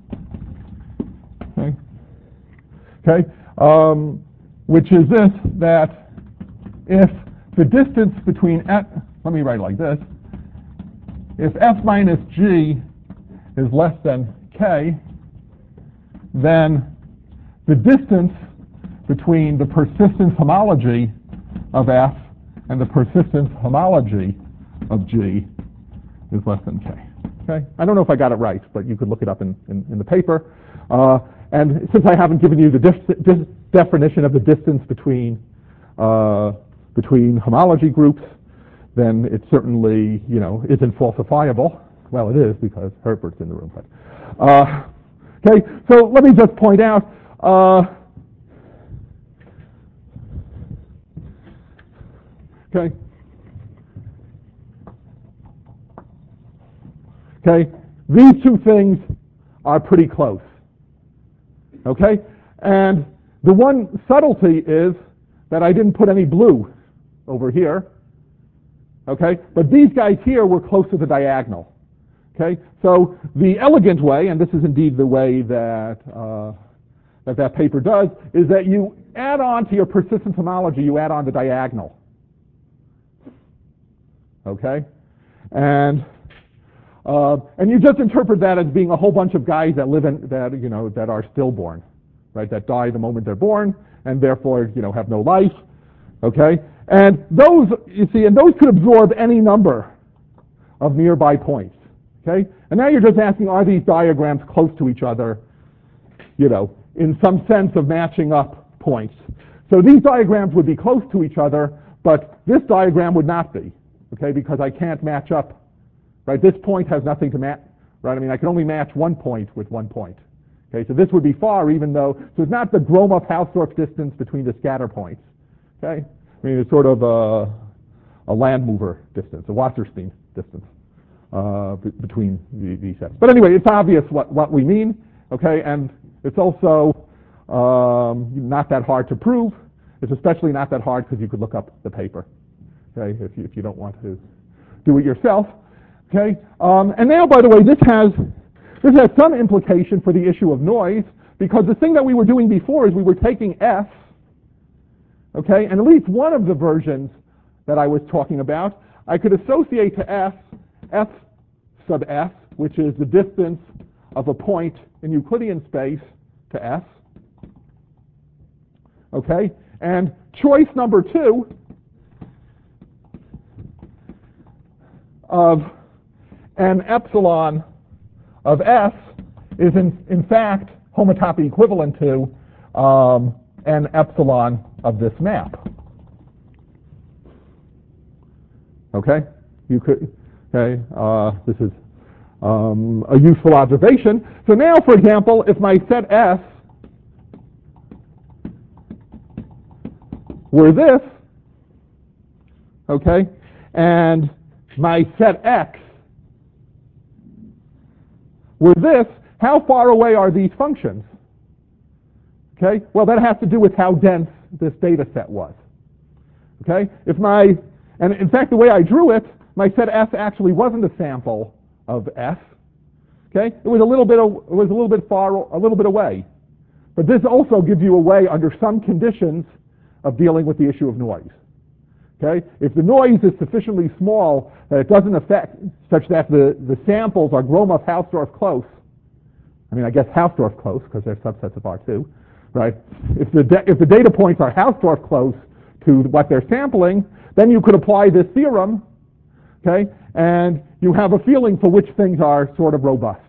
Okay, which is this, that if the distance between let me write it like this, if f minus g is less than k, then the distance between the persistence homology of f and the persistence homology of g is less than k. Okay? I don't know if I got it right, but you could look it up in the paper. And since I haven't given you the definition of the distance between homology groups, then it certainly, isn't falsifiable. Well, it is because Herbert's in the room. But, okay, so let me just point out. Okay. Okay, these two things are pretty close. Okay, and the one subtlety is that I didn't put any blue over here. Okay, but these guys here were close to the diagonal. Okay, so the elegant way, and this is indeed the way that that paper does, is that you add on to your persistence homology, you add on the diagonal. Okay, and you just interpret that as being a whole bunch of guys that live in that are stillborn, right? That die the moment they're born, and therefore have no life. Okay, and those those could absorb any number of nearby points. Okay, and now you're just asking, are these diagrams close to each other? In some sense of matching up points. So these diagrams would be close to each other, but this diagram would not be. Okay, because I can't match up. Right, this point has nothing to match. Right, I mean I can only match one point with one point. Okay, so this would be far, even though so it's not the Gromov-Hausdorff distance between the scatter points. Okay, I mean it's sort of a Landmover distance, a Wasserstein distance between these sets. But anyway, it's obvious what we mean. Okay, and it's also not that hard to prove. It's especially not that hard because you could look up the paper. Okay, if you don't want to do it yourself. Okay, and now, by the way, this has some implication for the issue of noise, because the thing that we were doing before is we were taking f, okay, and at least one of the versions that I was talking about, I could associate to f sub s, which is the distance of a point in Euclidean space to s. Okay, and choice number 2 of an epsilon of s is in fact homotopy equivalent to an epsilon of this map. Okay, you could. Okay, this is a useful observation. So now, for example, if my set S were this, okay, and my set X were this, how far away are these functions? Okay, well that has to do with how dense this data set was. Okay, and in fact the way I drew it, my set S actually wasn't a sample of S. Okay, it was a little bit away. But this also gives you a way under some conditions of dealing with the issue of noise. Okay, if the noise is sufficiently small that it doesn't affect, such that the samples are Gromov-Hausdorff close. I mean, I guess Hausdorff close because they're subsets of R2, right? If the data points are Hausdorff close to what they're sampling, then you could apply this theorem, okay, and you have a feeling for which things are sort of robust.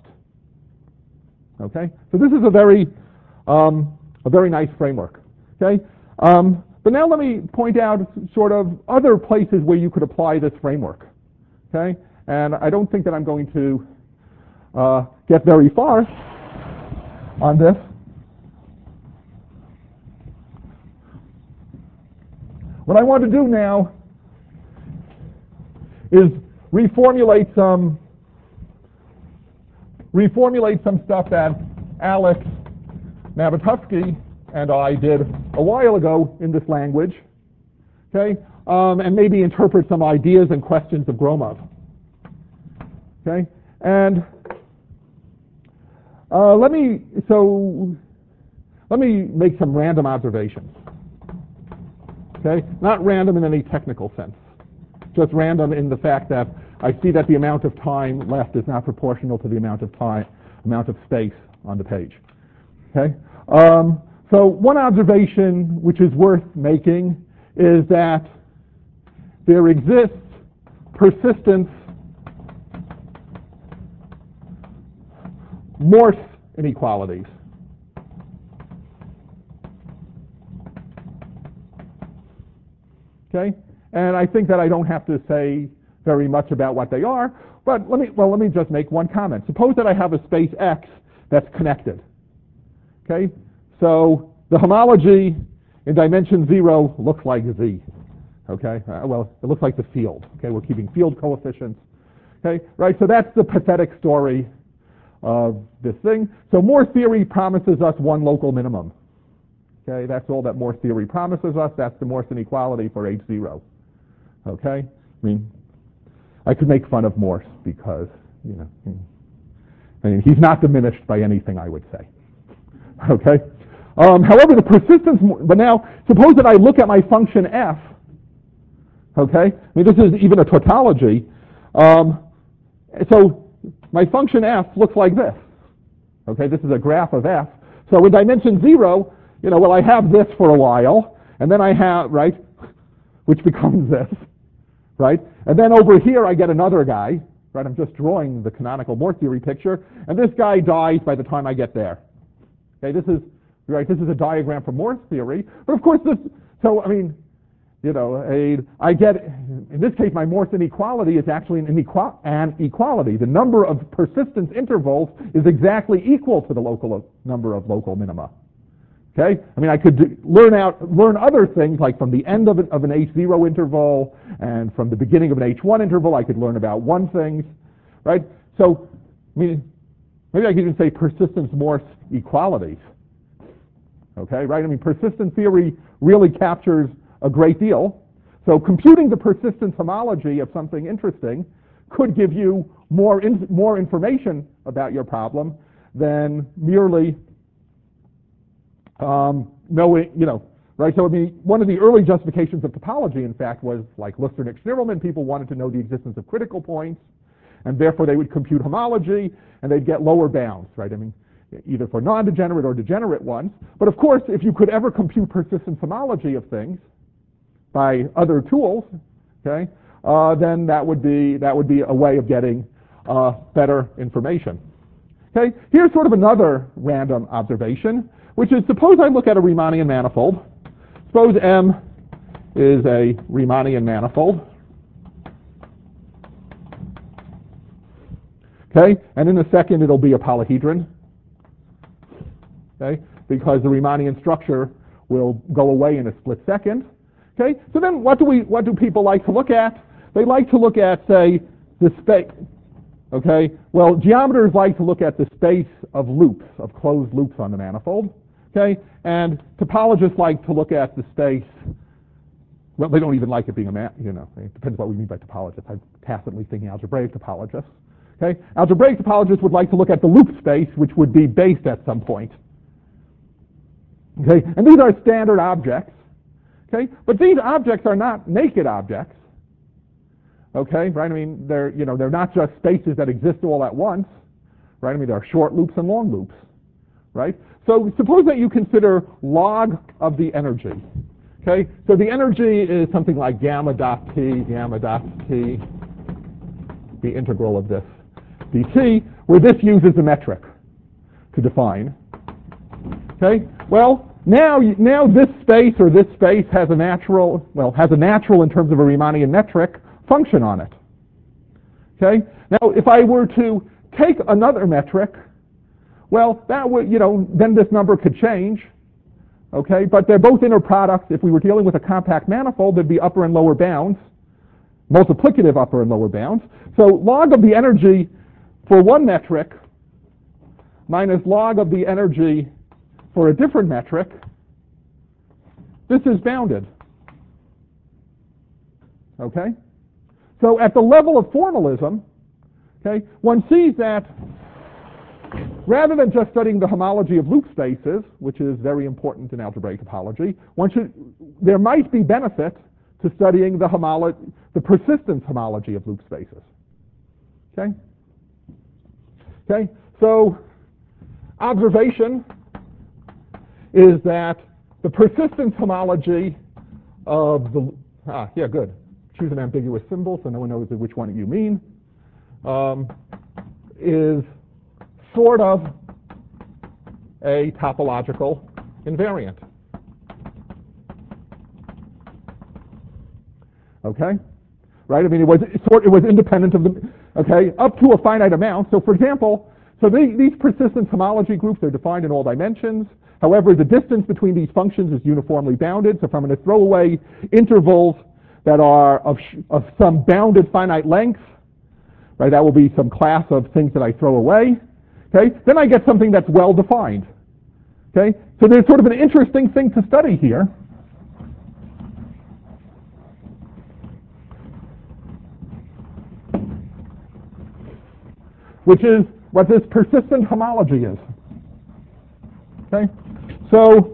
Okay, so this is a very nice framework. Okay, But now let me point out sort of other places where you could apply this framework. Okay? And I don't think that I'm going to get very far on this. What I want to do now is reformulate some stuff that Alex Nabatuski and I did a while ago in this language, okay, and maybe interpret some ideas and questions of Gromov, okay, and let me make some random observations, okay, not random in any technical sense, just random in the fact that I see that the amount of time left is not proportional to the amount of space on the page. Okay. So one observation which is worth making is that there exists persistence Morse inequalities. Okay. And I think that I don't have to say very much about what they are, but let me just make one comment. Suppose that I have a space X that's connected. Okay? So the homology in dimension 0 looks like Z. Okay? Well, it looks like the field. Okay? We're keeping field coefficients. Okay? Right? So that's the pathetic story of this thing. So Morse theory promises us one local minimum. Okay? That's all that Morse theory promises us. That's the Morse inequality for H0. Okay? I mean, I could make fun of Morse because, he's not diminished by anything, I would say. Okay? However, the persistence, but now, suppose that I look at my function f, okay? I mean, this is even a tautology. So my function f looks like this. Okay? This is a graph of f. So in dimension 0, I have this for a while, and then I have, right, which becomes this. Right? And then over here I get another guy, right? I'm just drawing the canonical Morse theory picture, and this guy dies by the time I get there. Okay, this is a diagram from Morse theory, but of course I get, in this case my Morse inequality is actually an equality. The number of persistence intervals is exactly equal to the number of local minima. Okay? I mean, I could learn other things, like from the end of an H0 interval and from the beginning of an H1 interval, I could learn about one things, right? So, I mean, maybe I could even say persistence Morse equalities. Okay, right? I mean, persistence theory really captures a great deal. So computing the persistence homology of something interesting could give you more information about your problem than merely knowing, right? So I mean, one of the early justifications of topology, in fact, was like Lusternik-Schnirelman. People wanted to know the existence of critical points, and therefore they would compute homology, and they'd get lower bounds, right? I mean, either for non-degenerate or degenerate ones. But of course, if you could ever compute persistence homology of things by other tools, okay, then that would be a way of getting better information. Okay, here's sort of another random observation, which is, suppose I look at a Riemannian manifold. Suppose M is a Riemannian manifold. Okay, and in a second it'll be a polyhedron. Okay, because the Riemannian structure will go away in a split second. Okay, so then what do people like to look at? They like to look at, say, the space. Okay, well, geometers like to look at the space of loops, of closed loops on the manifold. Okay, and topologists like to look at the space. Well, they don't even like it being it depends what we mean by topologist. I'm tacitly thinking algebraic topologists. Okay, algebraic topologists would like to look at the loop space, which would be based at some point. Okay, and these are standard objects. Okay, but these objects are not naked objects. Okay, right? I mean, they're not just spaces that exist all at once. Right? I mean, there are short loops and long loops. Right? So suppose that you consider log of the energy. Okay, so the energy is something like gamma dot t, the integral of this dt, where this uses the metric to define. Okay, well, Now this space or this space has a natural in terms of a Riemannian metric function on it. Okay? Now if I were to take another metric, well, that would, then this number could change. Okay? But they're both inner products. If we were dealing with a compact manifold, there'd be upper and lower bounds, multiplicative upper and lower bounds. So log of the energy for one metric minus log of the energy for a different metric, this is bounded. Okay? So at the level of formalism, okay, one sees that rather than just studying the homology of loop spaces, which is very important in algebraic topology, there might be benefit to studying the persistence homology of loop spaces. Okay? Okay? So observation is that the persistence homology of the good. Choose an ambiguous symbol so no one knows which one you mean. Is sort of a topological invariant. Okay? Right? I mean, it was independent of the, okay, up to a finite amount. So for example, these persistence homology groups are defined in all dimensions. However, the distance between these functions is uniformly bounded. So if I'm going to throw away intervals that are of some bounded finite length, right, that will be some class of things that I throw away. Okay? Then I get something that's well defined. Okay? So there's sort of an interesting thing to study here. Which is what this persistent homology is. Okay? So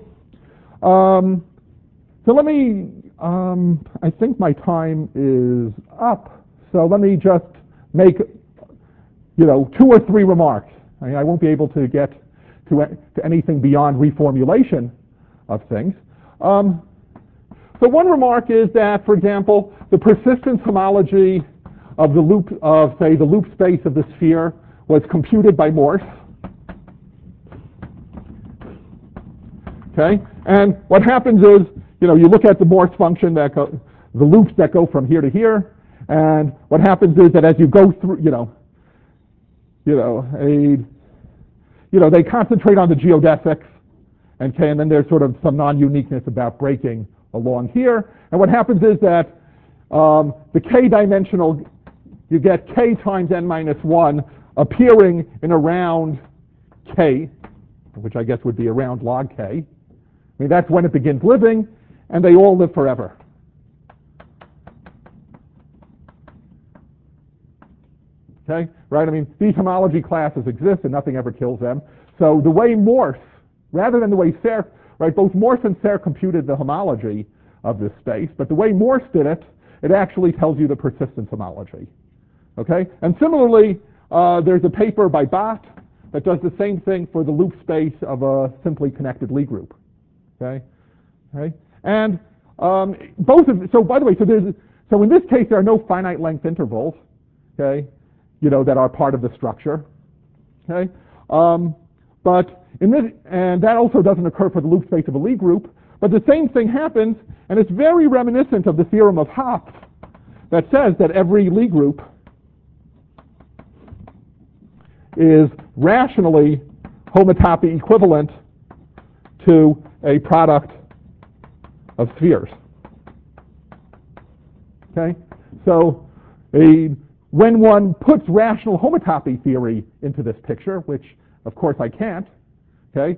let me, I think my time is up. So let me just make, 2 or 3 remarks. I mean, I won't be able to get to anything beyond reformulation of things. So one remark is that, for example, the persistence homology of the loop space of the sphere was computed by Morse. Okay, and what happens is, you look at the Morse function the loops that go from here to here, and what happens is that as you go through, they concentrate on the geodesics, and then there's sort of some non-uniqueness about breaking along here, and what happens is that the k-dimensional, you get k times n minus 1 appearing in around k, which I guess would be around log k. I mean, that's when it begins living, and they all live forever. Okay, right? I mean, these homology classes exist, and nothing ever kills them. So the way Morse, rather than the way Serre, right, both Morse and Serre computed the homology of this space, but the way Morse did it, it actually tells you the persistence homology. Okay, and similarly, there's a paper by Bott that does the same thing for the loop space of a simply connected Lie group. Okay, and by the way, so in this case there are no finite length intervals, okay, that are part of the structure, okay, but in this, and that also doesn't occur for the loop space of a Lie group, but the same thing happens, and it's very reminiscent of the theorem of Hopf that says that every Lie group is rationally homotopy equivalent to a product of spheres. Okay? So when one puts rational homotopy theory into this picture, which of course I can't, okay?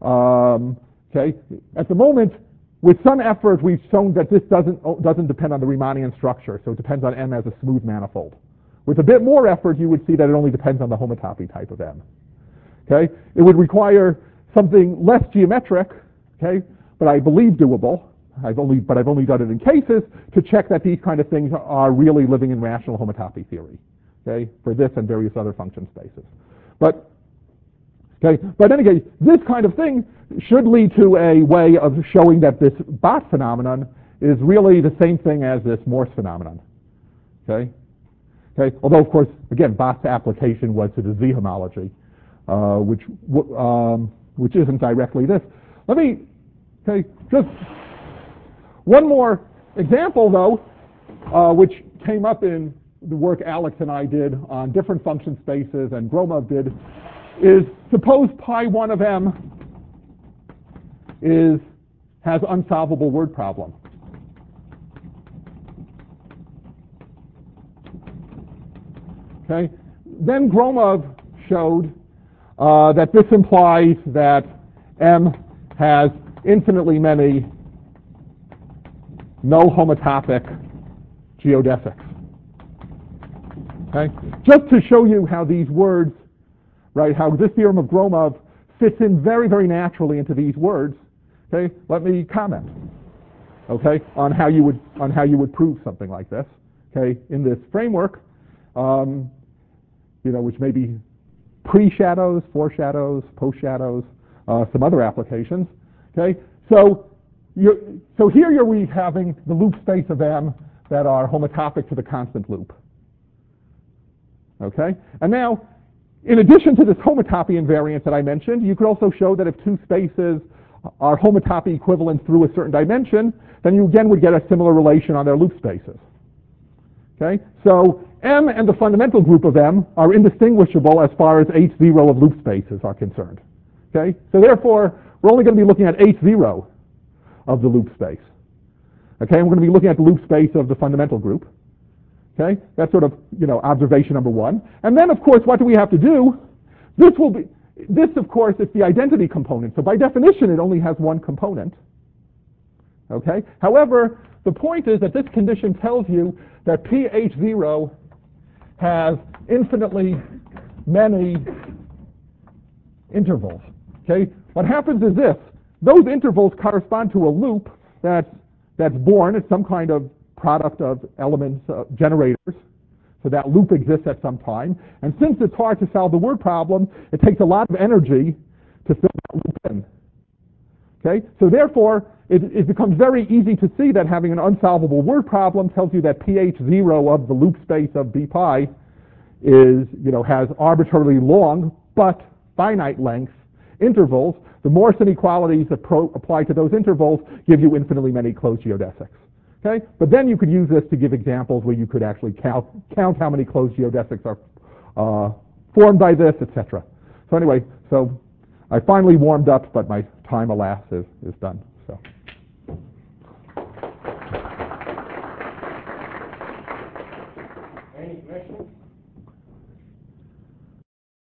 At the moment, with some effort, we've shown that this doesn't depend on the Riemannian structure, so it depends on M as a smooth manifold. With a bit more effort, you would see that it only depends on the homotopy type of M. Okay? It would require something less geometric, okay, but I believe doable. I've only done it in cases to check that these kind of things are really living in rational homotopy theory, okay, for this and various other function spaces. But then again, this kind of thing should lead to a way of showing that this Bott phenomenon is really the same thing as this Morse phenomenon. Okay? Although, of course, again, Bott's application was to the Z homology, which isn't directly this. Let me Okay, just one more example, though, which came up in the work Alex and I did on different function spaces and Gromov did, is suppose pi1 of m has unsolvable word problem. Okay, then Gromov showed that this implies that m has infinitely many null homotopic geodesics. Okay? Just to show you how these words, right, how this theorem of Gromov fits in very, very naturally into these words, okay, let me comment, okay, on how you would prove something like this, okay, in this framework, which may be pre-shadows, foreshadows, post-shadows, some other applications, okay. So here you're having the loop space of M that are homotopic to the constant loop. Okay? And now, in addition to this homotopy invariance that I mentioned, you could also show that if two spaces are homotopy equivalent through a certain dimension, then you again would get a similar relation on their loop spaces. Okay? So M and the fundamental group of M are indistinguishable as far as H0 of loop spaces are concerned. Okay? So therefore, we're only going to be looking at H0 of the loop space. Okay? And we're going to be looking at the loop space of the fundamental group. Okay? That's sort of, observation number one. And then, of course, what do we have to do? This, of course, is the identity component. So by definition, it only has one component. Okay? However, the point is that this condition tells you that PH0 has infinitely many intervals. Okay? What happens is this. Those intervals correspond to a loop that's born at some kind of product of elements, generators. So that loop exists at some time. And since it's hard to solve the word problem, it takes a lot of energy to fill that loop in. Okay? So therefore, it becomes very easy to see that having an unsolvable word problem tells you that PH0 of the loop space of B pi has arbitrarily long but finite length intervals. The Morse inequalities that apply to those intervals give you infinitely many closed geodesics. Okay? But then you could use this to give examples where you could actually count how many closed geodesics are formed by this, etc. So anyway, so I finally warmed up, but my time, alas, is done.